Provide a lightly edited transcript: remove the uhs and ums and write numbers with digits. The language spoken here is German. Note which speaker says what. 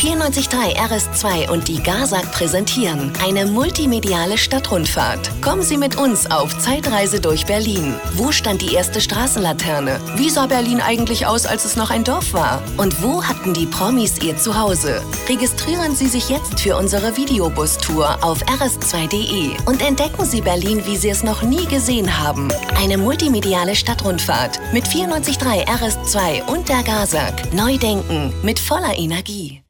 Speaker 1: 94.3 RS2 und die GASAG präsentieren eine multimediale Stadtrundfahrt. Kommen Sie mit uns auf Zeitreise durch Berlin. Wo stand die erste Straßenlaterne? Wie sah Berlin eigentlich aus, als es noch ein Dorf war? Und wo hatten die Promis ihr Zuhause? Registrieren Sie sich jetzt für unsere Videobus-Tour auf rs2.de und entdecken Sie Berlin, wie Sie es noch nie gesehen haben. Eine multimediale Stadtrundfahrt mit 94.3 RS2 und der GASAG. Neu denken mit voller Energie.